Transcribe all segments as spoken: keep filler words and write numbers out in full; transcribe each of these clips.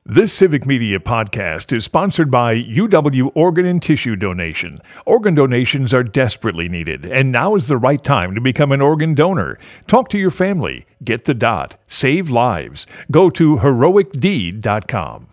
This Civic Media podcast is sponsored by U W Organ and Tissue Donation. Organ donations are desperately needed, and now is the right time to become an organ donor. Talk to your family. Get the dot. Save lives. Go to heroic deed dot com.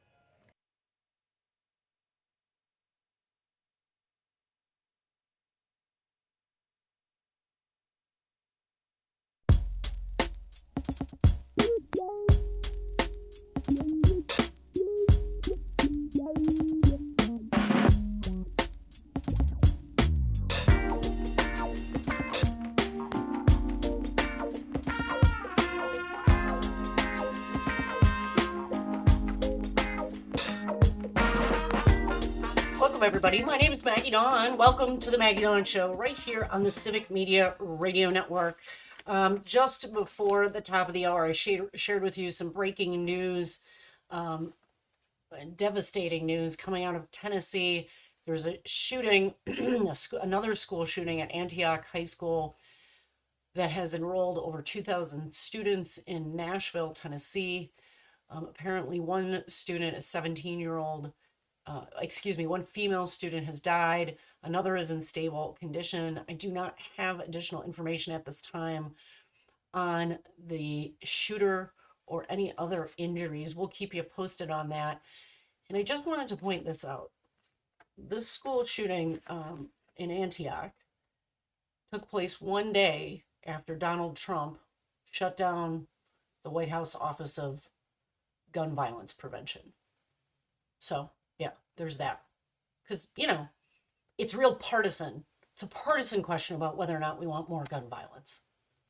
Welcome, everybody. My name is Maggie Dawn. Welcome to the Maggie Dawn Show right here on the Civic Media Radio Network. Um, just before the top of the hour, I shared, shared with you some breaking news, um, devastating news coming out of Tennessee. There's a shooting, a sc- another school shooting at Antioch High School that has enrolled over two thousand students in Nashville, Tennessee. Um, apparently, one student, a seventeen-year-old, uh, excuse me, one female student has died. Another is in stable condition. I do not have additional information at this time on the shooter or any other injuries. We'll keep you posted on that. And I just wanted to point this out. This school shooting um, in Antioch took place one day after Donald Trump shut down the White House Office of Gun Violence Prevention. So, yeah, there's that. Because, you know, it's real partisan. It's a partisan question about whether or not we want more gun violence.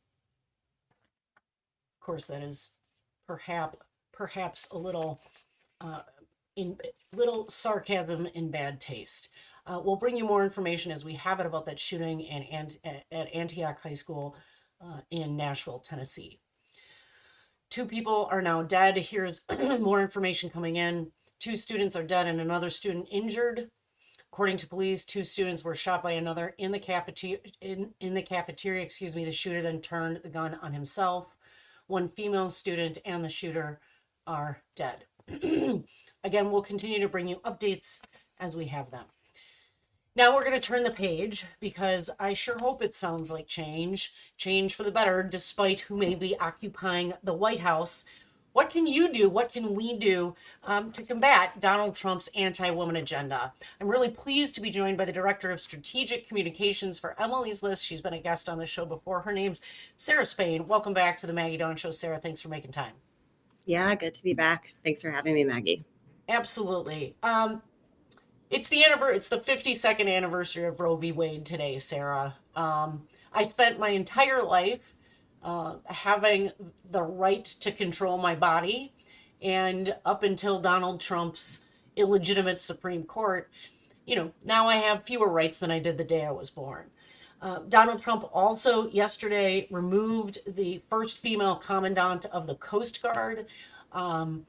Of course, that is perhaps perhaps a little uh, in little sarcasm in bad taste. Uh, we'll bring you more information as we have it about that shooting in, and at Antioch High School uh, in Nashville, Tennessee. Two people are now dead. Here's more information coming in. Two students are dead and another student injured. According to police, two students were shot by another in the cafeteria. In, in the cafeteria, excuse me. The shooter then turned the gun on himself. One female student and the shooter are dead. Again, we'll continue to bring you updates as we have them. Now we're going to turn the page because I sure hope it sounds like change, change for the better, despite who may be occupying the White House. What can you do? What can we do um, to combat Donald Trump's anti-woman agenda? I'm really pleased to be joined by the Director of Strategic Communications for Emily's List. She's been a guest on the show before. Her name's Sarah Spain. Welcome back to the Maggie Dawn Show, Sarah. Thanks for making time. Yeah, good to be back. Thanks for having me, Maggie. Absolutely. Um, it's the anniver- It's the fifty-second anniversary of Roe v. Wade today, Sarah. Um, I spent my entire life uh, having the right to control my body, and up until Donald Trump's illegitimate Supreme Court, you know, now I have fewer rights than I did the day I was born. Uh, Donald Trump also yesterday removed the first female commandant of the Coast Guard. Um,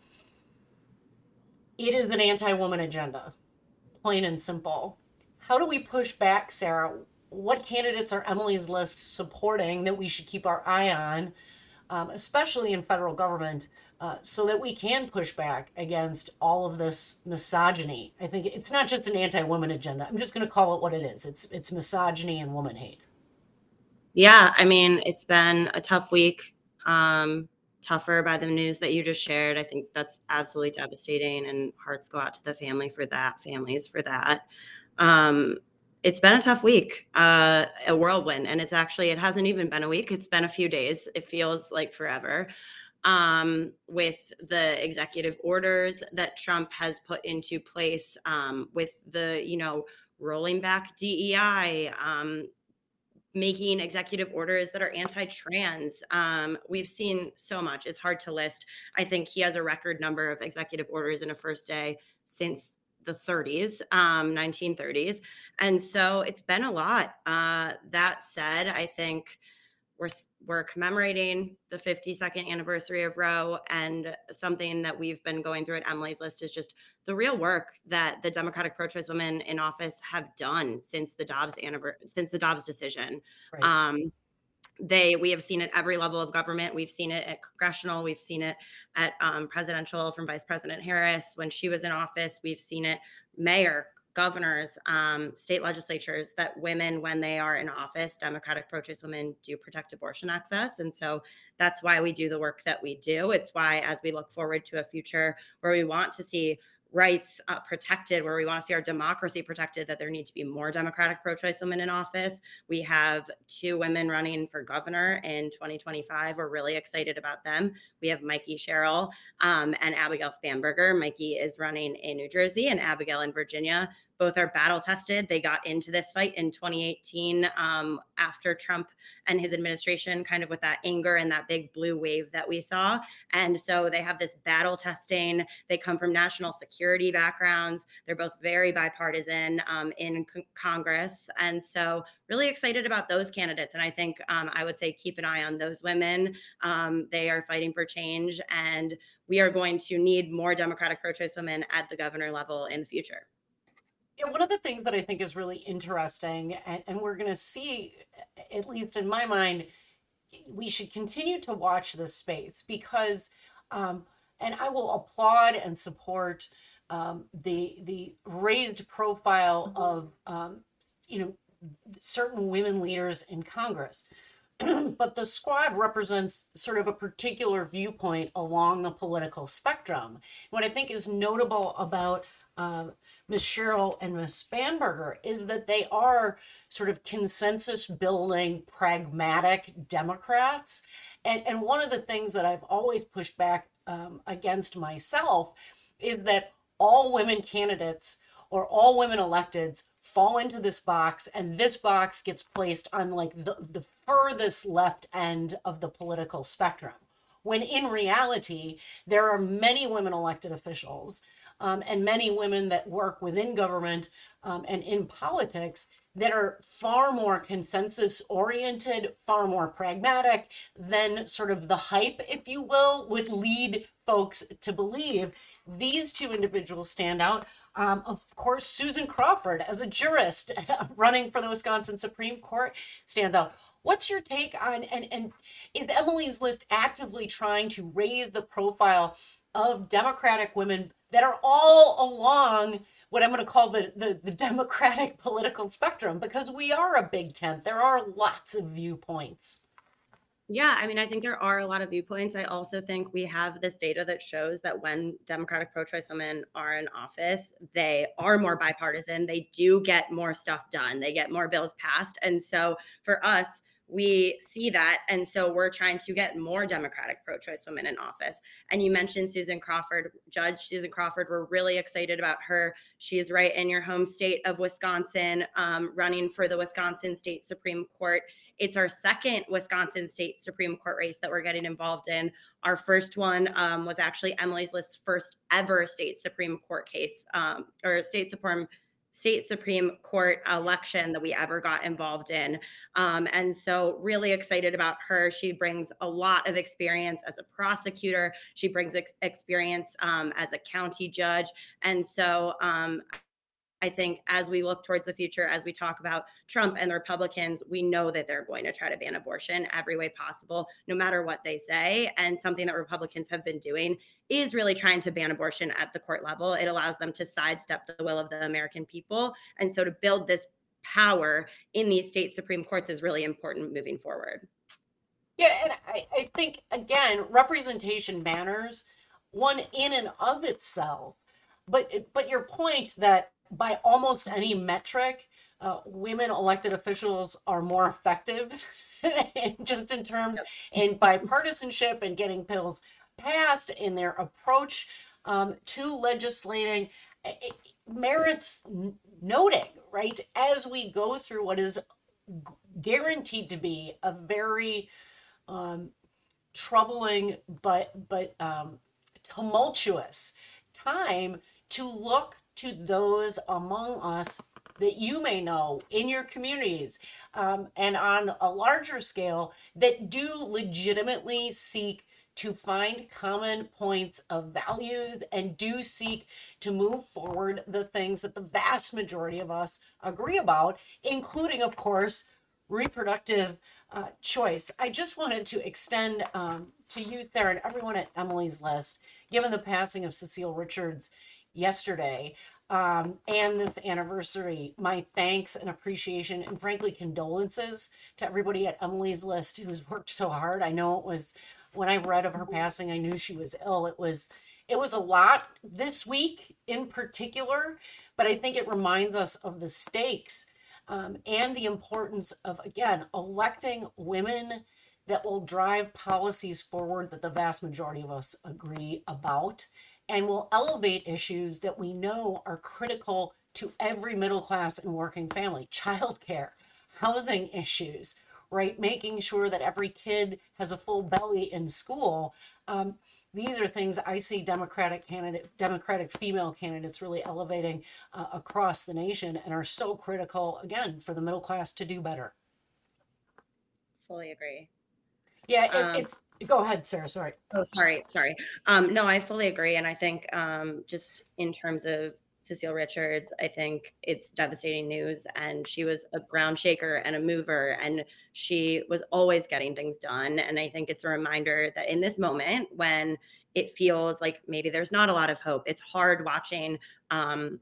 it is an anti-woman agenda, plain and simple. How do we push back, Sarah? What candidates are Emily's List supporting that we should keep our eye on, um, especially in federal government, uh, so that we can push back against all of this misogyny? I think it's not just an anti-woman agenda. I'm just going to call it what it is. It's it's misogyny and woman hate. Yeah, I mean, it's been a tough week, um, tougher by the news that you just shared. I think that's absolutely devastating, and hearts go out to the family for that, families for that. Um, it's been a tough week, uh, a whirlwind, and it's actually, it hasn't even been a week. It's been a few days. It feels like forever. Um, with the executive orders that Trump has put into place, um, with the, you know, rolling back D E I, um, making executive orders that are anti-trans. Um, we've seen so much. It's hard to list. I think he has a record number of executive orders in a first day since the thirties, um, nineteen thirties. And so it's been a lot. Uh, that said, I think we're we're commemorating the fifty-second anniversary of Roe, and something that we've been going through at Emily's List is just the real work that the Democratic pro-choice women in office have done since the Dobbs anniversary, since the Dobbs decision. Right. Um, They, we have seen it every level of government. We've seen it at congressional. We've seen it at um, presidential from Vice President Harris when she was in office. We've seen it mayor, governors, um, state legislatures, that women, when they are in office, Democratic pro-choice women do protect abortion access. And so that's why we do the work that we do. It's why, as we look forward to a future where we want to see rights uh, protected, where we want to see our democracy protected, that there need to be more Democratic pro-choice women in office. We have two women running for governor in twenty twenty-five. We're really excited about them. We have Mikey Sherrill um, and Abigail Spanberger. Mikey is running in New Jersey and Abigail in Virginia. Both are battle tested. They got into this fight in twenty eighteen um, after Trump and his administration, kind of with that anger and that big blue wave that we saw. And so they have this battle testing. They come from national security backgrounds. They're both very bipartisan um, in c- Congress. And so really excited about those candidates. And I think um, I would say keep an eye on those women. Um, they are fighting for change. And we are going to need more Democratic pro-choice women at the governor level in the future. Yeah, one of the things that I think is really interesting, and, and we're going to see, at least in my mind, we should continue to watch this space because, um, and I will applaud and support um, the the raised profile of, um, you know, certain women leaders in Congress. But the squad represents sort of a particular viewpoint along the political spectrum. What I think is notable about um, Miz Sherrill and Miz Spanberger is that they are sort of consensus building, pragmatic Democrats. And, and one of the things that I've always pushed back um, against myself is that all women candidates or all women electeds fall into this box, and this box gets placed on like the, the furthest left end of the political spectrum. When in reality, there are many women elected officials um, and many women that work within government um, and in politics that are far more consensus oriented, far more pragmatic than sort of the hype, if you will, would lead folks to believe. These two individuals stand out. Um, of course, Susan Crawford, as a jurist running for the Wisconsin Supreme Court, stands out. What's your take on, and, and is Emily's List actively trying to raise the profile of Democratic women that are all along what I'm going to call the, the, the Democratic political spectrum? Because we are a big tent. There are lots of viewpoints. Yeah, I mean, I think there are a lot of viewpoints. I also think we have this data that shows that when Democratic pro-choice women are in office, they are more bipartisan. They do get more stuff done. They get more bills passed. And so for us, we see that. And so we're trying to get more Democratic pro-choice women in office. And you mentioned Susan Crawford, Judge Susan Crawford. We're really excited about her. She is right in your home state of Wisconsin, um, running for the Wisconsin State Supreme Court. It's our second Wisconsin State Supreme Court race that we're getting involved in. Our first one um, was actually Emily's List's first ever state Supreme Court case, um, or state Supreme state Supreme Court election that we ever got involved in. Um, and so really excited about her. She brings a lot of experience as a prosecutor. She brings ex- experience um, as a county judge. And so um, I think as we look towards the future, as we talk about Trump and the Republicans, we know that they're going to try to ban abortion every way possible, no matter what they say. And something that Republicans have been doing is really trying to ban abortion at the court level. It allows them to sidestep the will of the American people. And so to build this power in these state Supreme Courts is really important moving forward. Yeah, and I, I think, again, representation matters, one in and of itself. But but your point that by almost any metric, uh, women elected officials are more effective, just in terms in bipartisanship and getting bills passed in their approach um, to legislating, it merits noting, right? As we go through what is guaranteed to be a very um, troubling but but um, tumultuous time, to look to those among us that you may know in your communities um, and on a larger scale that do legitimately seek to find common points of values and do seek to move forward the things that the vast majority of us agree about, including, of course, reproductive uh, choice. I just wanted to extend um, to you, Sarah, and everyone at Emily's List, given the passing of Cecile Richards yesterday, um, and this anniversary, my thanks and appreciation and frankly condolences to everybody at Emily's List who's worked so hard. I know it was, when I read of her passing, I knew she was ill. It was it was a lot this week in particular, but I think it reminds us of the stakes um, and the importance of, again, electing women that will drive policies forward that the vast majority of us agree about, and will elevate issues that we know are critical to every middle class and working family: childcare, housing issues, right? Making sure that every kid has a full belly in school. Um, these are things I see Democratic candidate, Democratic female candidates really elevating uh, across the nation, and are so critical, again, for the middle class to do better. Fully agree. Yeah, it, Um, it's, go ahead, Sarah, sorry. Oh, sorry, sorry. Um, no, I fully agree. And I think um, just in terms of Cecile Richards, I think it's devastating news. And she was a ground shaker and a mover, and she was always getting things done. And I think it's a reminder that in this moment, when it feels like maybe there's not a lot of hope, it's hard watching um,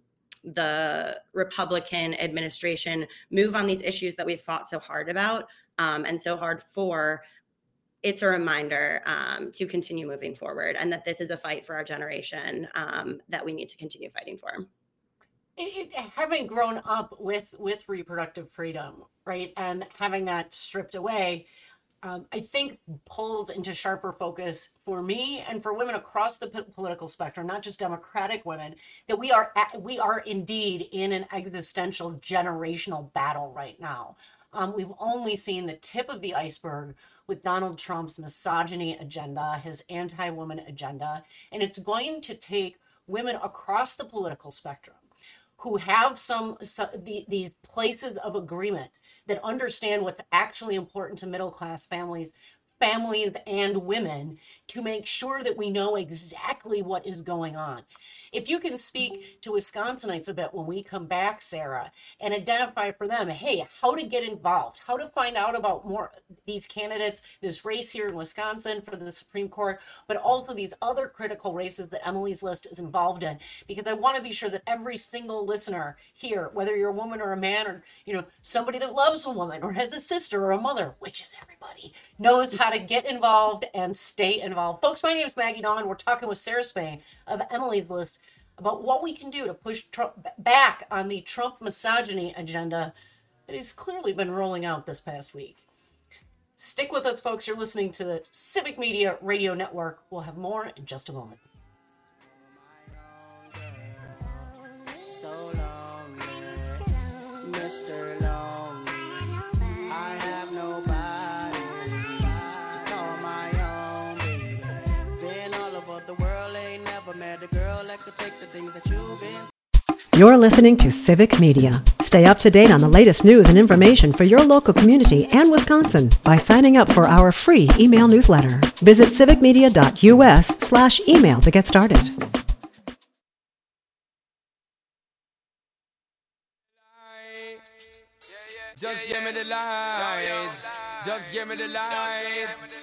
the Republican administration move on these issues that we've fought so hard about um, and so hard for. It's a reminder um, to continue moving forward, and that this is a fight for our generation um, that we need to continue fighting for. It, it, having grown up with with reproductive freedom, right, and having that stripped away, um, I think pulls into sharper focus for me and for women across the p- political spectrum, not just Democratic women, that we are at, we are indeed in an existential generational battle right now. Um, we've only seen the tip of the iceberg with Donald Trump's misogyny agenda, his anti-woman agenda, and it's going to take women across the political spectrum who have some, some the, these places of agreement, that understand what's actually important to middle class families, families and women, to make sure that we know exactly what is going on. If you can speak to Wisconsinites a bit when we come back, Sarah, and identify for them, hey, how to get involved, how to find out about more these candidates, this race here in Wisconsin for the Supreme Court, but also these other critical races that Emily's List is involved in, because I want to be sure that every single listener here, whether you're a woman or a man, or you know somebody that loves a woman or has a sister or a mother, which is everybody, knows how to get involved and stay involved. Folks, my name is Maggie Dawn. We're talking with Sarah Spain of Emily's List about what we can do to push Trump back on the Trump misogyny agenda that he's clearly been rolling out this past week. Stick with us, folks. You're listening to the Civic Media Radio Network. We'll have more in just a moment. So lonely, Mister Lonely. I have nobody to call my own baby. Been all over the world, ain't never met a girl that could take the things that you've been. You're listening to Civic Media. Stay up to date on the latest news and information for your local community and Wisconsin by signing up for our free email newsletter. Visit civicmedia.us slash email to get started. Just give me the light. Just give me the light.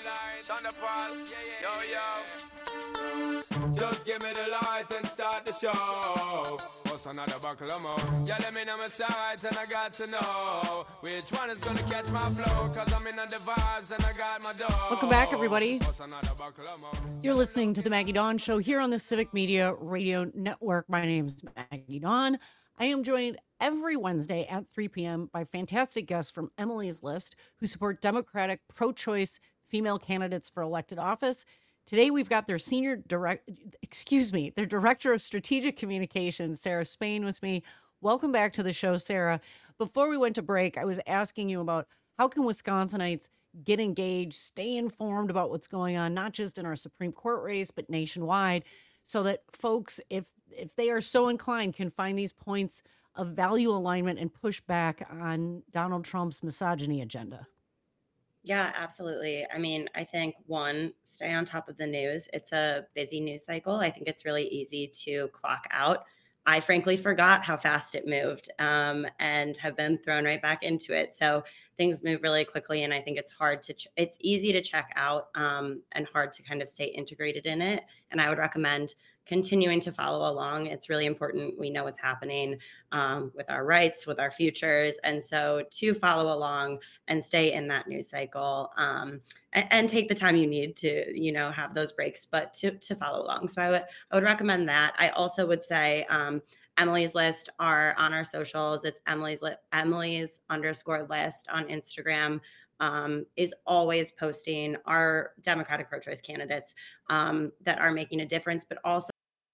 Just give me the light and start the show. What's another buckle of more? Yeah, let me know my sides and I got to know which one is gonna catch my flow. Cause I'm in the vibes and I got my dough. Welcome back, everybody. What's another buckle of more? You're listening to the Maggie Dawn Show here on the Civic Media Radio Network. My name's Maggie Dawn. I am joined every Wednesday at three p.m. by fantastic guests from Emily's List who support Democratic pro-choice female candidates for elected office. Today, we've got their senior direct, excuse me, their director of strategic communications, Sarah Spain, with me. Welcome back to the show, Sarah. Before we went to break, I was asking you about how can Wisconsinites get engaged, stay informed about what's going on, not just in our Supreme Court race, but nationwide, so that folks, if if they are so inclined, can find these points of value alignment and push back on Donald Trump's misogyny agenda. Yeah, absolutely. I mean, I think one, stay on top of the news. It's a busy news cycle. I think it's really easy to clock out. I frankly forgot how fast it moved um, and have been thrown right back into it. So things move really quickly. And I think it's hard to, ch- it's easy to check out um, and hard to kind of stay integrated in it. And I would recommend continuing to follow along. It's really important. We know what's happening um, with our rights, with our futures. And so to follow along and stay in that news cycle um, and, and take the time you need to, you know, have those breaks, but to, to follow along. So I would, I would recommend that. I also would say um, Emily's List are on our socials. It's Emily's, li- Emily's underscore list on Instagram. Um, is always posting our Democratic pro-choice candidates um, that are making a difference, but also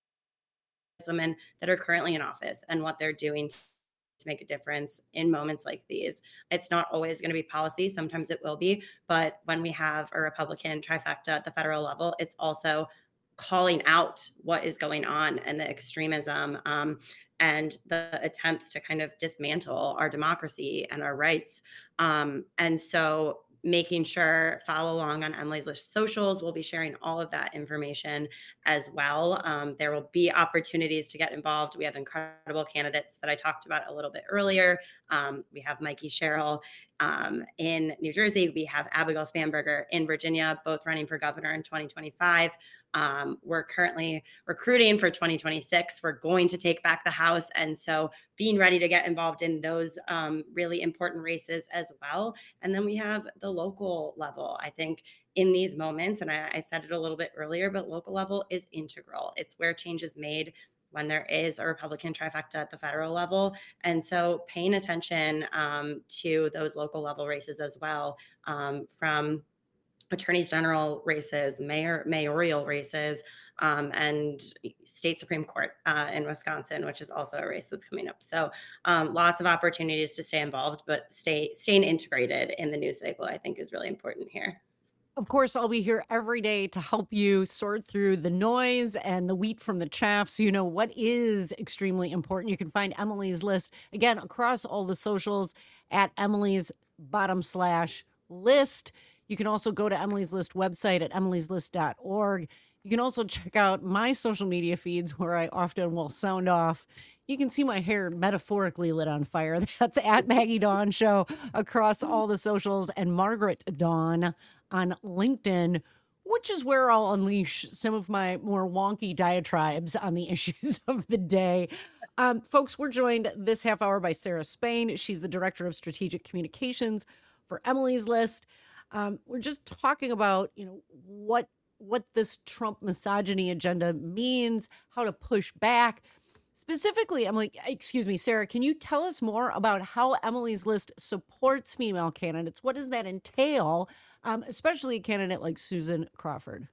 women that are currently in office and what they're doing to make a difference in moments like these. It's not always going to be policy. Sometimes it will be. But when we have a Republican trifecta at the federal level, it's also calling out what is going on and the extremism um, and the attempts to kind of dismantle our democracy and our rights. Um, and so making sure follow along on Emily's List socials. We'll be sharing all of that information as well. Um, there will be opportunities to get involved. We have incredible candidates that I talked about a little bit earlier. Um, we have Mikey Sherrill um, in New Jersey. We have Abigail Spanberger in Virginia, both running for governor in twenty twenty-five. Um, we're currently recruiting for twenty twenty-six. We're going to take back the House. And so being ready to get involved in those um, really important races as well. And then we have the local level. I think in these moments, and I, I said it a little bit earlier, but local level is integral. It's where change is made when there is a Republican trifecta at the federal level. And so paying attention um, to those local level races as well, um, from attorneys general races, mayor mayoral races, um, and state Supreme Court uh, in Wisconsin, which is also a race that's coming up. So um, lots of opportunities to stay involved, but stay staying integrated in the news cycle, I think, is really important here. Of course, I'll be here every day to help you sort through the noise and the wheat from the chaff so you know what is extremely important. You can find Emily's List, again, across all the socials at Emily's bottom slash list. You can also go to Emily's List website at emilys list dot org. You can also check out my social media feeds where I often will sound off. You can see my hair metaphorically lit on fire. That's at Maggie Dawn Show across all the socials, and Margaret Dawn on LinkedIn, which is where I'll unleash some of my more wonky diatribes on the issues of the day. Um, folks, we're joined this half hour by Sarah Spain. She's the Director of Strategic Communications for Emily's List. Um, we're just talking about, you know, what what this Trump misogyny agenda means, how to push back. Specifically, Emily, excuse me, Sarah, can you tell us more about how Emily's List supports female candidates? What does that entail, um, especially a candidate like Susan Crawford?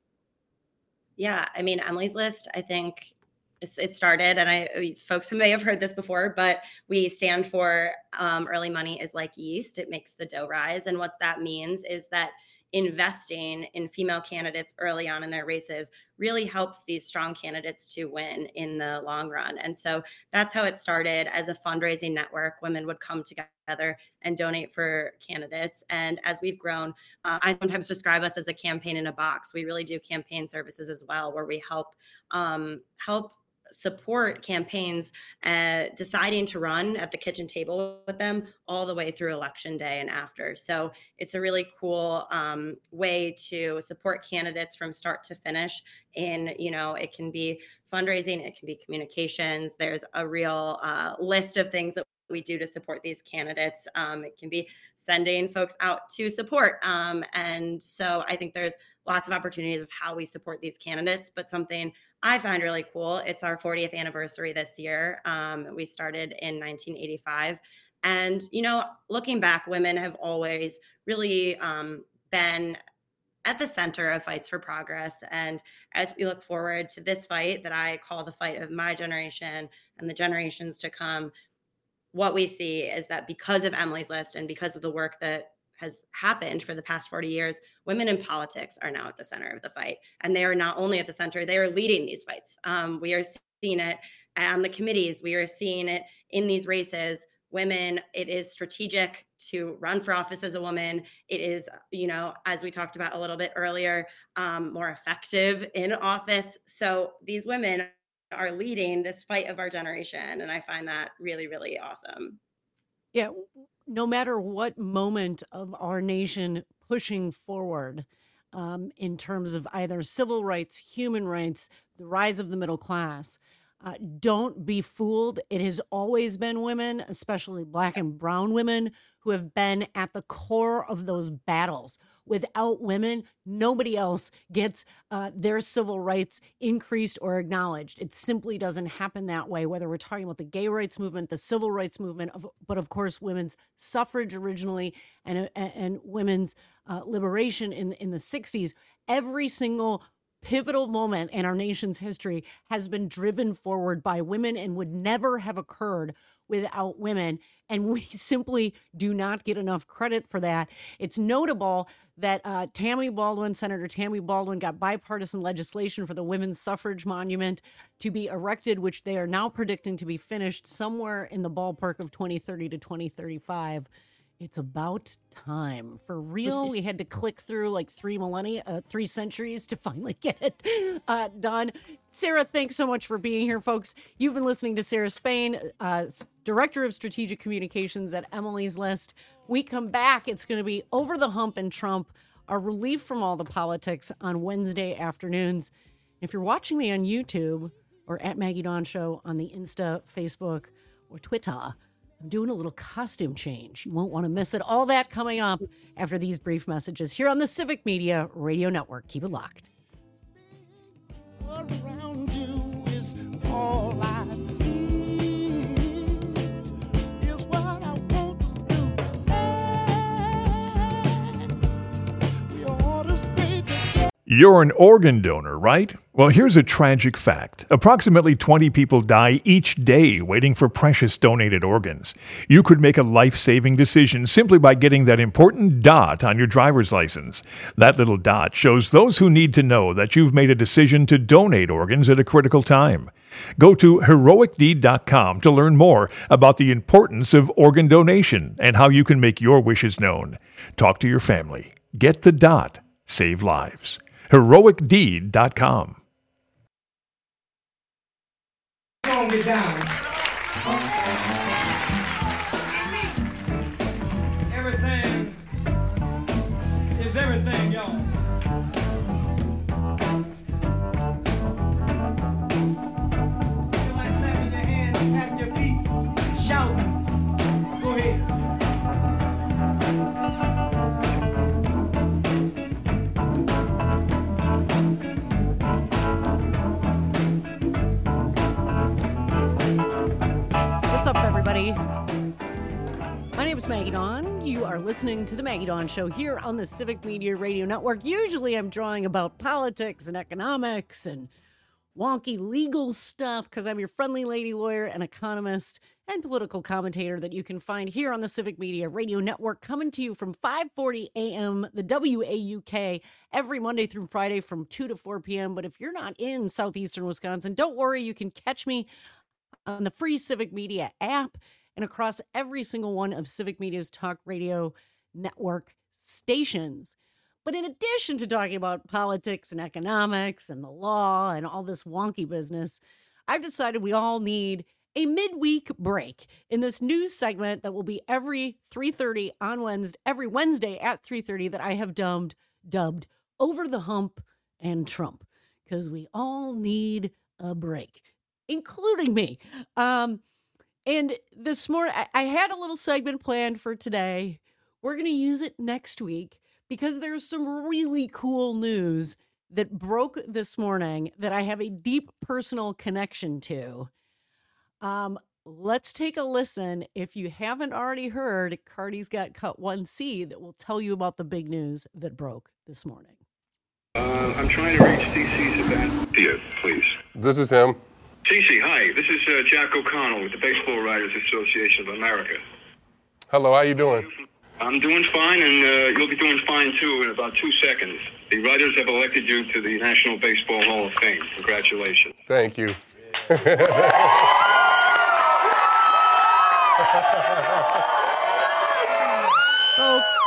Yeah, I mean, Emily's List, I think it started, and I folks may have heard this before, but we stand for um, early money is like yeast. It makes the dough rise. And what that means is that investing in female candidates early on in their races really helps these strong candidates to win in the long run. And so that's how it started as a fundraising network. Women would come together and donate for candidates. And as we've grown, uh, I sometimes describe us as a campaign in a box. We really do campaign services as well, where we help um, help support campaigns uh, deciding to run at the kitchen table with them all the way through election day and after. So it's a really cool um, way to support candidates from start to finish. And, you know, it can be fundraising, it can be communications. There's a real uh, list of things that we do to support these candidates. Um, it can be sending folks out to support. Um, and so I think there's lots of opportunities of how we support these candidates, but something I find really cool. It's our fortieth anniversary this year. Um, we started in nineteen eighty-five. And, you know, looking back, women have always really um, been at the center of fights for progress. And as we look forward to this fight that I call the fight of my generation and the generations to come, what we see is that because of Emily's List and because of the work that has happened for the past forty years, women in politics are now at the center of the fight. And they are not only at the center, they are leading these fights. Um, we are seeing it on the committees. We are seeing it in these races. Women, it is strategic to run for office as a woman. It is, you know, as we talked about a little bit earlier, um, more effective in office. So these women are leading this fight of our generation. And I find that really, really awesome. Yeah, w- no matter what moment of our nation pushing forward um, in terms of either civil rights, human rights, the rise of the middle class, uh, don't be fooled. It has always been women, especially black and brown women, who have been at the core of those battles. Without women, nobody else gets uh, their civil rights increased or acknowledged. It simply doesn't happen that way, whether we're talking about the gay rights movement, the civil rights movement, of, but of course, women's suffrage originally and, and, and women's uh, liberation in, in the sixties. Every single pivotal moment in our nation's history has been driven forward by women and would never have occurred without women. And we simply do not get enough credit for that. It's notable that uh, Tammy Baldwin, Senator Tammy Baldwin, got bipartisan legislation for the women's suffrage monument to be erected, which they are now predicting to be finished somewhere in the ballpark of twenty thirty to twenty thirty-five. It's about time. For real, we had to click through like three millennia, uh, three centuries to finally get it uh, done. Sarah, thanks so much for being here, folks. You've been listening to Sarah Spain, uh, Director of Strategic Communications at Emily's List. We come back, it's going to be Over the Hump and Trump, a relief from all the politics on Wednesday afternoons. If you're watching me on YouTube or at Maggie Dawn Show on the Insta, Facebook, or Twitter, I'm doing a little costume change. You won't want to miss it. All that coming up after these brief messages here on the Civic Media Radio Network. Keep it locked. Around you is all I see. Is what I want us to do. We ought to stay together. You're an organ donor, right? Well, here's a tragic fact. Approximately twenty people die each day waiting for precious donated organs. You could make a life-saving decision simply by getting that important dot on your driver's license. That little dot shows those who need to know that you've made a decision to donate organs at a critical time. Go to heroic deed dot com to learn more about the importance of organ donation and how you can make your wishes known. Talk to your family. Get the dot. Save lives. heroic deed dot com. Calm it down. Everything is everything, y'all. Feel like clapping your hands, tapping your feet, shouting. Go ahead. What's up, everybody? My name is Maggie Dawn. You are listening to The Maggie Dawn Show here on the Civic Media Radio Network. Usually I'm drawing about politics and economics and wonky legal stuff because I'm your friendly lady lawyer and economist and political commentator that you can find here on the Civic Media Radio Network, coming to you from five forty a.m., the W A U K, every Monday through Friday from two to four p.m. But if you're not in southeastern Wisconsin, don't worry, you can catch me on the free Civic Media app and across every single one of Civic Media's talk radio network stations. But in addition to talking about politics and economics and the law and all this wonky business, I've decided we all need a midweek break in this news segment that will be every three thirty on Wednesday, every Wednesday at three thirty that I have dubbed, dubbed Over the Hump and Trump, because we all need a break, including me. Um, and this morning, I, I had a little segment planned for today. We're going to use it next week because there's some really cool news that broke this morning that I have a deep personal connection to. Um, let's take a listen. If you haven't already heard, Cardi's got Cut one C that will tell you about the big news that broke this morning. Uh, I'm trying to reach C C Sabathia, please. This is him. C C, hi. This is uh, Jack O'Connell with the Baseball Writers Association of America. Hello, how you doing? I'm doing fine, and uh, you'll be doing fine, too, in about two seconds. The writers have elected you to the National Baseball Hall of Fame. Congratulations. Thank you. Folks,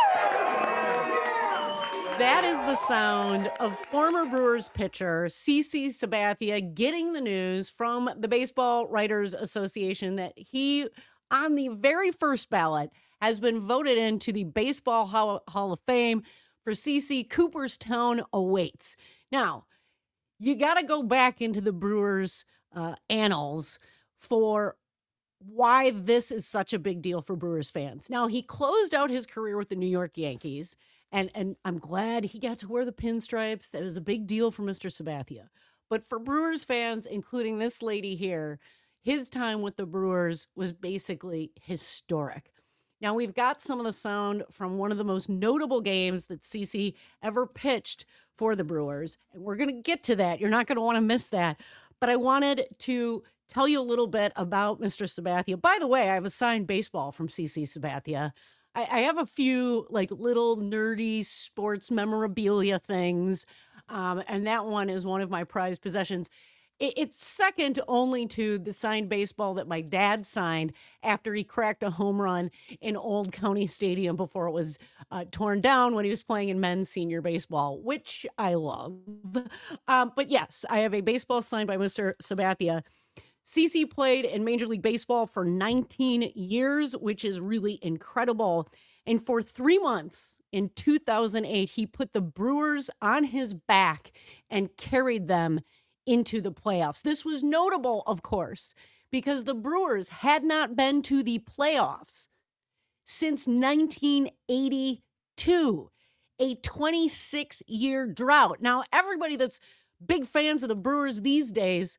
that is the sound of former Brewers pitcher C C Sabathia getting the news from the Baseball Writers Association that he on the very first ballot has been voted into the Baseball Hall, Hall of Fame for C C. Cooperstown awaits. Now, you got to go back into the Brewers' uh, annals for why this is such a big deal for Brewers fans. Now, he closed out his career with the New York Yankees, and, and I'm glad he got to wear the pinstripes. That was a big deal for Mister Sabathia. But for Brewers fans, including this lady here, his time with the Brewers was basically historic. Now, we've got some of the sound from one of the most notable games that C C ever pitched for the Brewers, and we're going to get to that. You're not going to want to miss that. But I wanted to tell you a little bit about Mister Sabathia. By the way, I have a signed baseball from C C Sabathia. I, I have a few like little nerdy sports memorabilia things, um, and that one is one of my prized possessions. It, it's second only to the signed baseball that my dad signed after he cracked a home run in Old County Stadium before it was uh, torn down when he was playing in men's senior baseball, which I love. Um, but yes, I have a baseball signed by Mister Sabathia. C C played in Major League Baseball for nineteen years, which is really incredible. And for three months in two thousand eight, he put the Brewers on his back and carried them into the playoffs. This was notable, of course, because the Brewers had not been to the playoffs since nineteen eighty-two, a twenty-six year drought. Now, everybody that's big fans of the Brewers these days,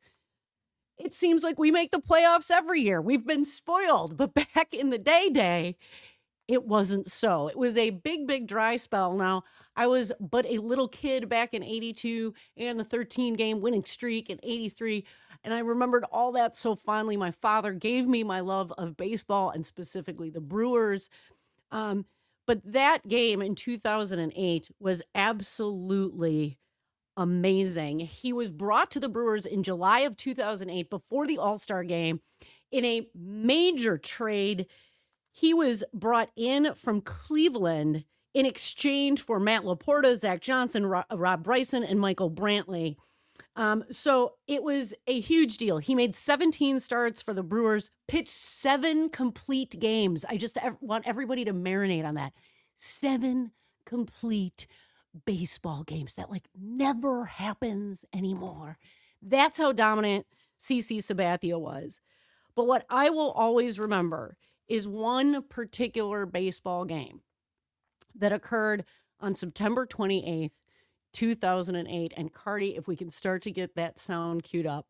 it seems like we make the playoffs every year. We've been spoiled, but back in the day day, it wasn't so. It was a big, big dry spell. Now, I was but a little kid back in eighty-two and the thirteen game winning streak in eighty-three, and I remembered all that so fondly. My father gave me my love of baseball and specifically the Brewers. Um, but that game in two thousand eight was absolutely amazing. He was brought to the Brewers in July of two thousand eight before the All-Star game in a major trade. He was brought in from Cleveland in exchange for Matt Laporta, Zach Johnson, Rob, Rob Bryson, and Michael Brantley. Um, so it was a huge deal. He made seventeen starts for the Brewers, pitched seven complete games. I just want everybody to marinate on that. Seven complete baseball games. That like never happens anymore. That's how dominant C C Sabathia was. But what I will always remember is one particular baseball game that occurred on September twenty-eighth, two thousand eight. And Cardi, if we can start to get that sound queued up.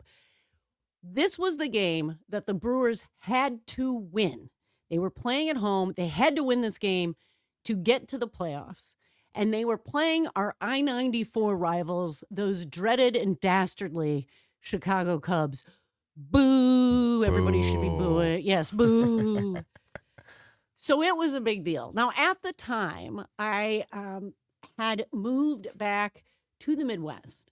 This was the game that the Brewers had to win. They were playing at home. They had to win this game to get to the playoffs. And they were playing our I ninety-four rivals, those dreaded and dastardly Chicago Cubs. Boo! Everybody boo. Should be booing. Yes, boo. So it was a big deal. Now, at the time, I um, had moved back to the Midwest.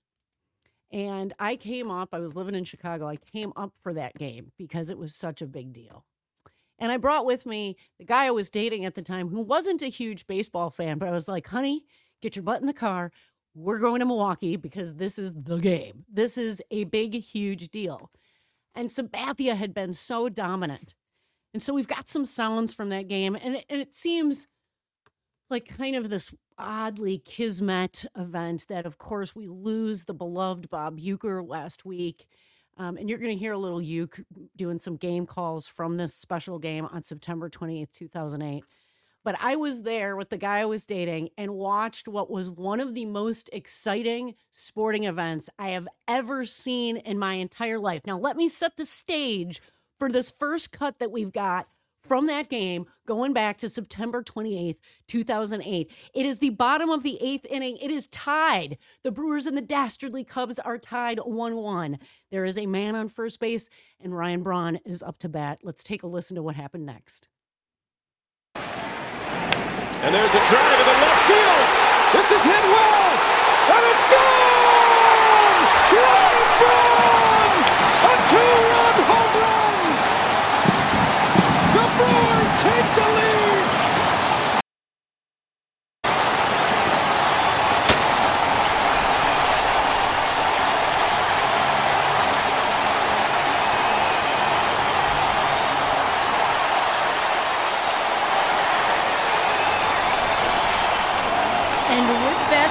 And I came up, I was living in Chicago. I came up for that game because it was such a big deal. And I brought with me the guy I was dating at the time who wasn't a huge baseball fan, but I was like, honey, get your butt in the car. We're going to Milwaukee because this is the game. This is a big, huge deal. And Sabathia had been so dominant. And so we've got some sounds from that game. And it, and it seems like kind of this oddly kismet event that, of course, we lose the beloved Bob Uecker last week. Um, and you're going to hear a little Ueck doing some game calls from this special game on September twenty-eighth, two thousand eight. But I was there with the guy I was dating and watched what was one of the most exciting sporting events I have ever seen in my entire life. Now, let me set the stage for this first cut that we've got from that game going back to September twenty-eighth, two thousand eight. It is the bottom of the eighth inning. It is tied. The Brewers and the dastardly Cubs are tied one one. There is a man on first base, and Ryan Braun is up to bat. Let's take a listen to what happened next. And there's a drive in the left field. This is hit well, and it's gone! Ryan Braun! A two-run home run! The Brewers take the lead!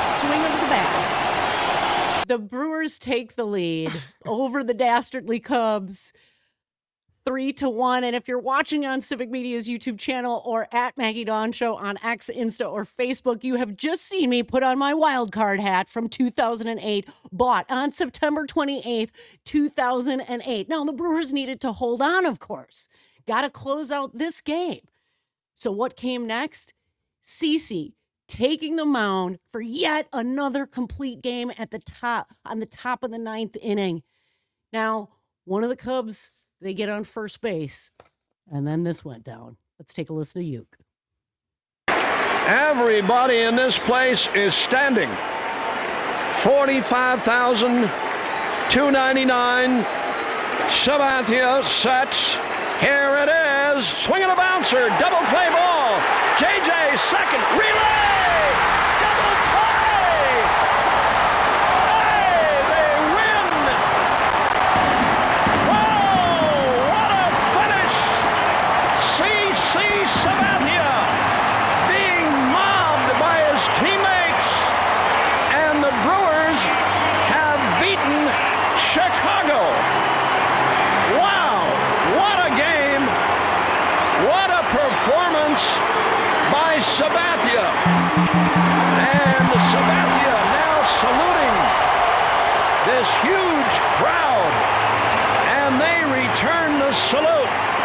that swing of the bat. The Brewers take the lead over the dastardly Cubs, three to one. And if you're watching on Civic Media's YouTube channel or at Maggie Dawn Show on X, Insta, or Facebook, you have just seen me put on my wild card hat from two thousand eight, bought on September twenty-eighth, two thousand eight. Now, the Brewers needed to hold on, of course. Got to close out this game. So what came next? CeCe taking the mound for yet another complete game at the top, on the top of the ninth inning. Now, one of the Cubs, they get on first base, and then this went down. Let's take a listen to Uke. Everybody in this place is standing. forty-five thousand two hundred ninety-nine. Sabathia sets. Here it is. Swinging a bouncer. Double play ball. J J second. Relay. Double play. Hey, they win. Oh, what a finish. CeCe Sabathia being mobbed by his teammates. And the Brewers have beaten Chicago. Wow, what a game. What a performance by Sabathia. And Sabathia now saluting this huge crowd. And they return the salute.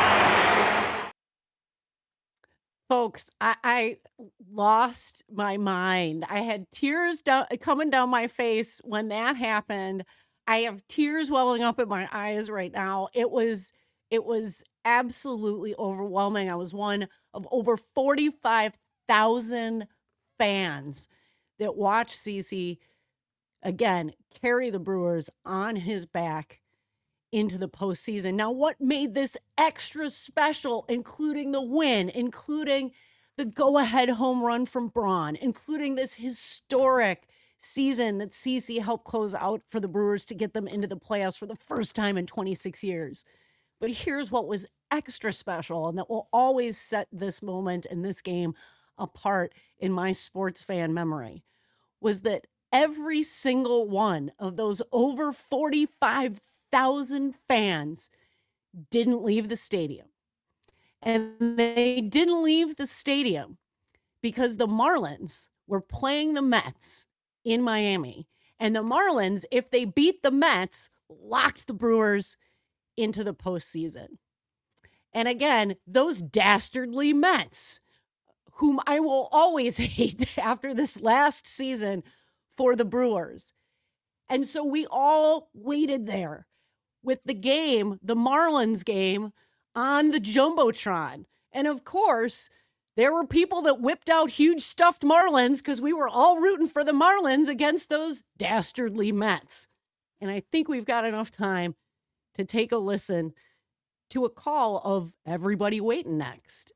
Folks, I, I lost my mind. I had tears down, coming down my face when that happened. I have tears welling up in my eyes right now. It was it was absolutely overwhelming. I was one of over forty-five thousand fans that watched CeCe, again, carry the Brewers on his back into the postseason. Now, what made this extra special, including the win, including the go-ahead home run from Braun, including this historic season that CeCe helped close out for the Brewers to get them into the playoffs for the first time in twenty-six years. But here's what was extra special, and that will always set this moment and this game apart in my sports fan memory, was that every single one of those over forty-five thousand fans didn't leave the stadium. And they didn't leave the stadium because the Marlins were playing the Mets in Miami. And the Marlins, if they beat the Mets, locked the Brewers into the postseason. And again, those dastardly Mets, whom I will always hate after this last season for the Brewers. And so we all waited there with the game, the Marlins game, on the Jumbotron. And of course, there were people that whipped out huge stuffed Marlins because we were all rooting for the Marlins against those dastardly Mets. And I think we've got enough time to take a listen to a call of everybody waiting next.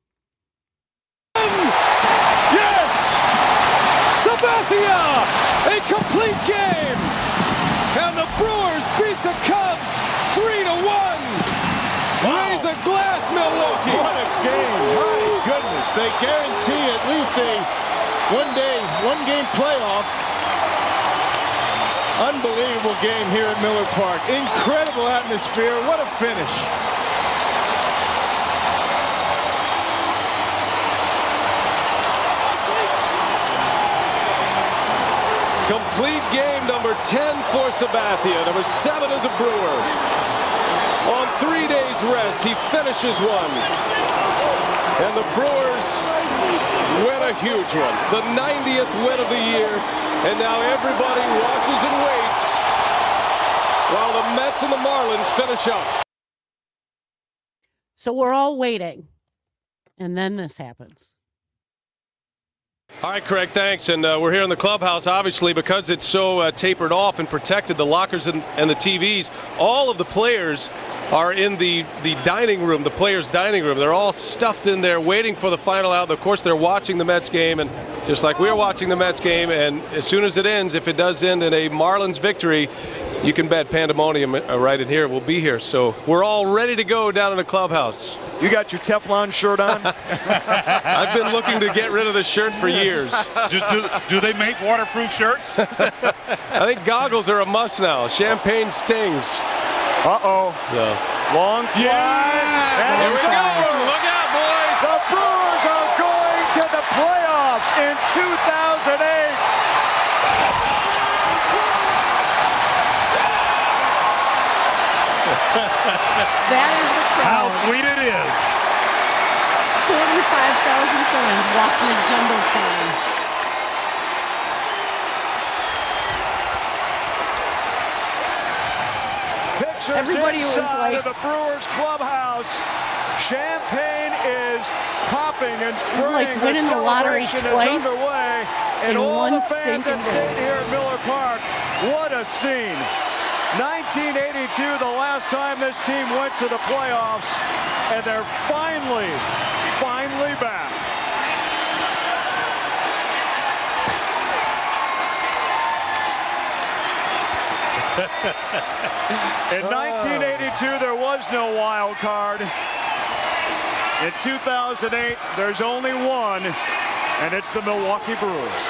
Yes! Sabathia! A complete game! And the Brewers beat the Cubs three to one! Wow. Raise a glass, Milwaukee! What a game! My goodness! They guarantee at least a one-day, one-game playoff. Unbelievable game here at Miller Park. Incredible atmosphere. What a finish. Complete game number ten for Sabathia. Number seven is a Brewer. On three days rest, he finishes one. And the Brewers win a huge one. The ninetieth win of the year. And now everybody watches and waits while the Mets and the Marlins finish up. So we're all waiting. And then this happens. All right, Craig, thanks. And uh, we're here in the clubhouse, obviously, because it's so uh, tapered off and protected, the lockers and, and the T Vs. All of the players are in the, the dining room, the players' dining room. They're all stuffed in there waiting for the final out. Of course, they're watching the Mets game, and just like we're watching the Mets game, and as soon as it ends, if it does end in a Marlins victory, you can bet pandemonium uh, right in here will be here. So we're all ready to go down in the clubhouse. You got your Teflon shirt on? I've been looking to get rid of the shirt for years. do, do, do they make waterproof shirts? I think goggles are a must now. Champagne stings. Uh-oh. So. Long fly. Yeah. And Here we go. Look out, boys. The Brewers are going to the playoffs in two thousand eight. That is the crowd. How sweet it is. forty-five thousand fans watching the Jumbotron. Pictures Everybody was inside like, of the Brewers clubhouse. Champagne is popping and spraying. like winning the lottery twice is underway, and in all one the fans stinking that stayed day. here at Miller Park. What a scene! nineteen eighty-two, the last time this team went to the playoffs, and they're finally, finally back. In nineteen eighty-two, there was no wild card. In two thousand eight, there's only one, and it's the Milwaukee Brewers.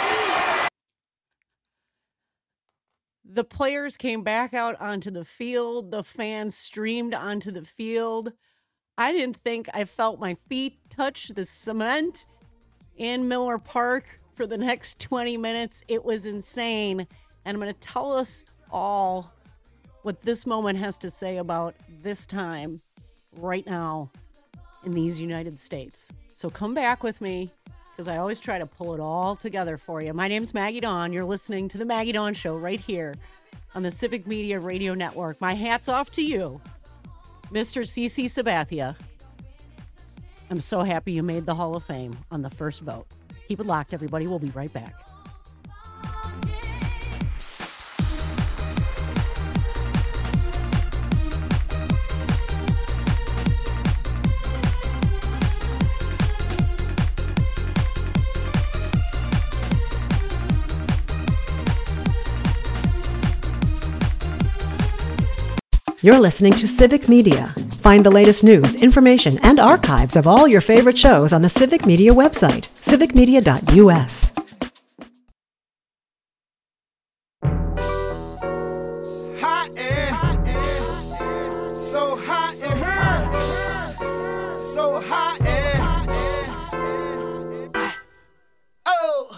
The players came back out onto the field. The fans streamed onto the field. I didn't think I felt my feet touch the cement in Miller Park for the next twenty minutes. It was insane. And I'm going to tell us all what this moment has to say about this time right now in these United States. So come back with me, because I always try to pull it all together for you. My name's Maggie Dawn. You're listening to The Maggie Dawn Show right here on the Civic Media Radio Network. My hat's off to you, Mister C C Sabathia. I'm so happy you made the Hall of Fame on the first vote. Keep it locked, everybody. We'll be right back. You're listening to Civic Media. Find the latest news, information, and archives of all your favorite shows on the Civic Media website, civic media dot u s. Hot air, so hot in here, so hot air. Oh,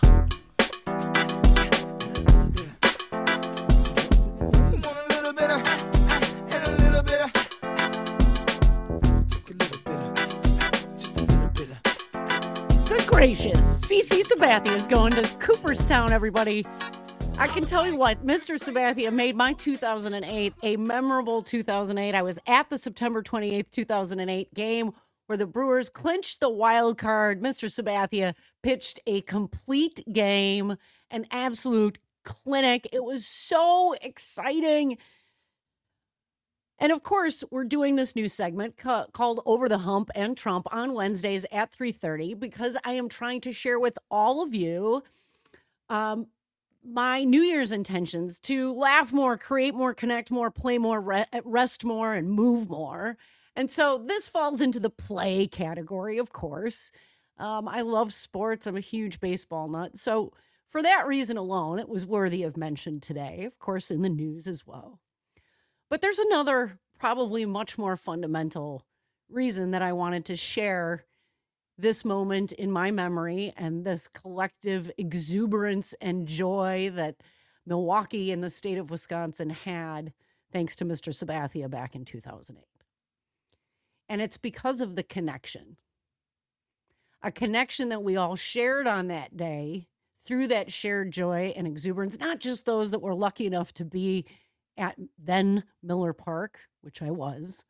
want a little bit of, and a little bit of, take a little bit of, just a little bit of. Good gracious. C C Sabathia is going to Cooperstown, everybody. I can tell you what, Mister Sabathia made my two thousand eight a memorable two thousand eight. I was at the September twenty-eighth, two thousand eight game where the Brewers clinched the wild card. Mister Sabathia pitched a complete game, an absolute clinic. It was so exciting. And of course, we're doing this new segment ca- called Over the Hump and Trump on Wednesdays at three thirty because I am trying to share with all of you um, my New Year's intentions to laugh more, create more, connect more, play more, re- rest more, and move more. And so this falls into the play category, of course. Um, I love sports. I'm a huge baseball nut. So for that reason alone, it was worthy of mention today, of course, in the news as well. But there's another, probably much more fundamental reason that I wanted to share this moment in my memory and this collective exuberance and joy that Milwaukee and the state of Wisconsin had thanks to Mister Sabathia back in two thousand eight. And it's because of the connection. A connection that we all shared on that day through that shared joy and exuberance, not just those that were lucky enough to be at then Miller Park, which I was,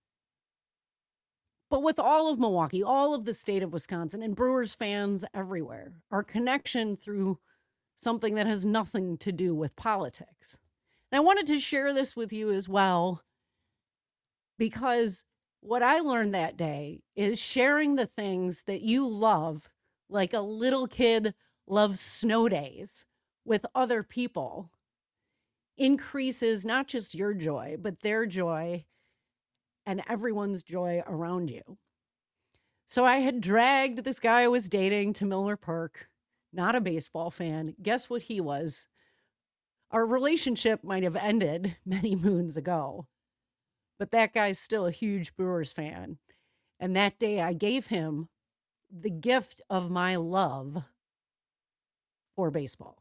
but with all of Milwaukee, all of the state of Wisconsin, and Brewers fans everywhere, our connection through something that has nothing to do with politics. And I wanted to share this with you as well, because what I learned that day is sharing the things that you love, like a little kid loves snow days, with other people increases not just your joy, but their joy and everyone's joy around you. So I had dragged this guy I was dating to Miller Park, not a baseball fan. Guess what he was? Our relationship might have ended many moons ago, but that guy's still a huge Brewers fan. And that day I gave him the gift of my love for baseball.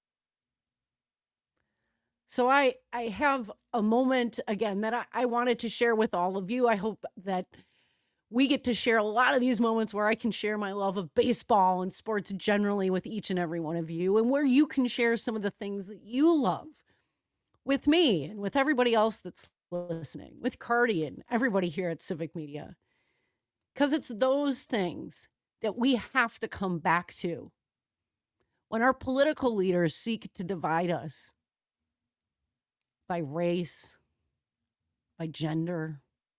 So I, I have a moment, again, that I, I wanted to share with all of you. I hope that we get to share a lot of these moments where I can share my love of baseball and sports generally with each and every one of you, and where you can share some of the things that you love with me and with everybody else that's listening, with Cardi and everybody here at Civic Media. Because it's those things that we have to come back to when our political leaders seek to divide us by race, by gender.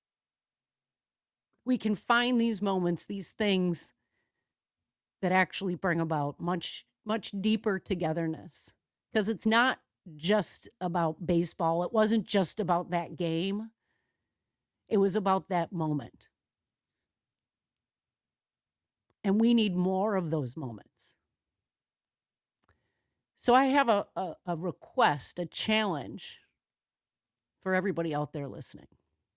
We can find these moments, these things that actually bring about much, much deeper togetherness. Because it's not just about baseball. It wasn't just about that game. It was about that moment. And we need more of those moments. So I have a, a, a request, a challenge for everybody out there listening.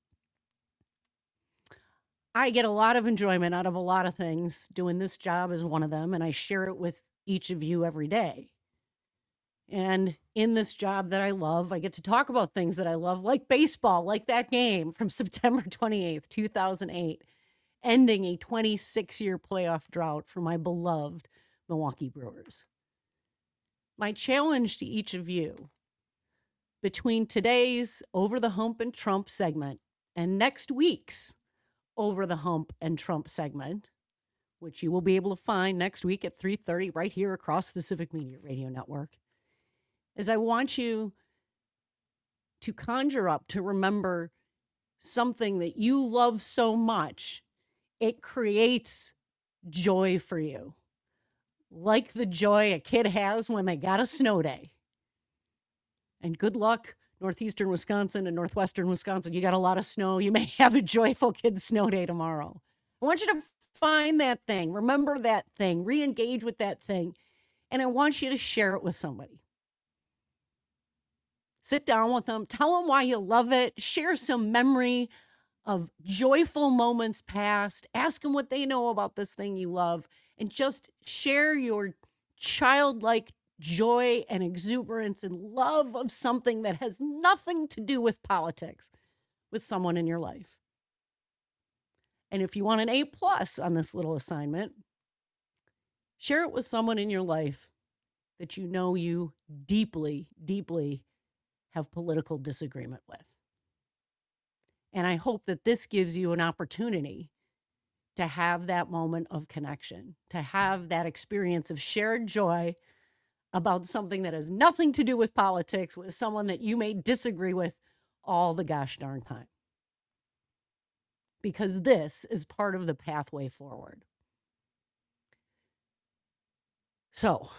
I get a lot of enjoyment out of a lot of things. Doing this job is one of them, and I share it with each of you every day. And in this job that I love, I get to talk about things that I love, like baseball, like that game from September twenty-eighth, two thousand eight, ending a twenty-six-year playoff drought for my beloved Milwaukee Brewers. My challenge to each of you, between today's Over the Hump and Trump segment and next week's Over the Hump and Trump segment, which you will be able to find next week at three thirty right here across the Civic Media Radio Network, is I want you to conjure up, to remember something that you love so much, it creates joy for you. Like the joy a kid has when they got a snow day. And good luck, northeastern Wisconsin and northwestern Wisconsin. You got a lot of snow. You may have a joyful kid's snow day tomorrow. I want you to find that thing. Remember that thing. Re-engage with that thing. And I want you to share it with somebody. Sit down with them. Tell them why you love it. Share some memory of joyful moments past. Ask them what they know about this thing you love. And just share your childlike joy and exuberance and love of something that has nothing to do with politics with someone in your life. And if you want an A plus on this little assignment, share it with someone in your life that you know you deeply, deeply have political disagreement with. And I hope that this gives you an opportunity to have that moment of connection, to have that experience of shared joy about something that has nothing to do with politics with someone that you may disagree with all the gosh darn time. Because this is part of the pathway forward. So,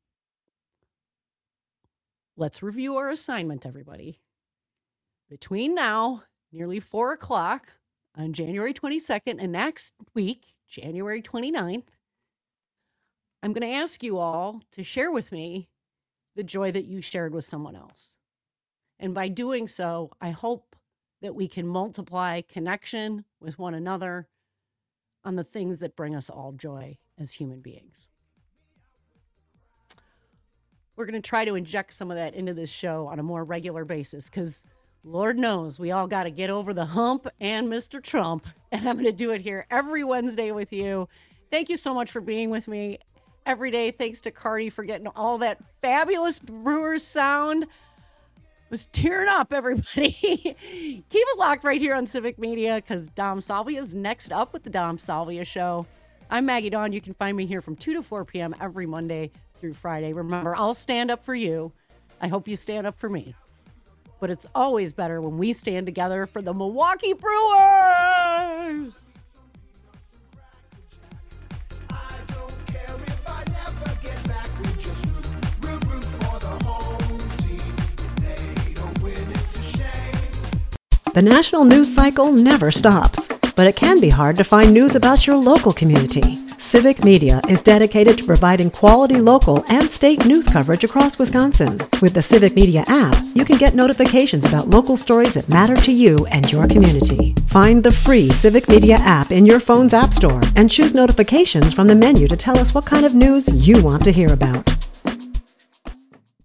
let's review our assignment, everybody. Between now, nearly four o'clock on January twenty-second, and next week, January twenty-ninth, I'm going to ask you all to share with me the joy that you shared with someone else. And by doing so, I hope that we can multiply connection with one another on the things that bring us all joy as human beings. We're going to try to inject some of that into this show on a more regular basis because Lord knows we all got to get over the hump and Mister Trump. And I'm going to do it here every Wednesday with you. Thank you so much for being with me every day. Thanks to Cardi for getting all that fabulous Brewers sound. I was tearing up, everybody. Keep it locked right here on Civic Media because Dom Salvia is next up with the Dom Salvia Show. I'm Maggie Dawn. You can find me here from two to four p.m. every Monday through Friday. Remember, I'll stand up for you. I hope you stand up for me. But it's always better when we stand together for the Milwaukee Brewers. The national news cycle never stops, but it can be hard to find news about your local community. Civic Media is dedicated to providing quality local and state news coverage across Wisconsin. With the Civic Media app, you can get notifications about local stories that matter to you and your community. Find the free Civic Media app in your phone's app store and choose notifications from the menu to tell us what kind of news you want to hear about.